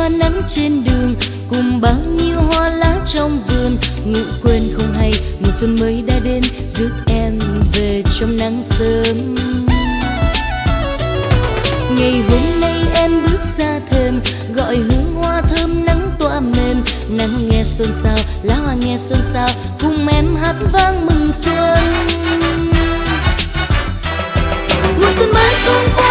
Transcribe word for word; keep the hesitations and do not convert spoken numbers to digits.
nắng trên đường cùng bao nhiêu hoa lá trong vườn, ngủ quên không hay mùa xuân mới đã đến rước em về trong nắng sớm. Ngày hôm nay em bước ra thềm gọi hương hoa thơm nắng tỏa mềm, nắng nghe xôn xao lá hoa nghe xôn xao cùng em hát vang mừng xuân. Mùa xuân mới xuống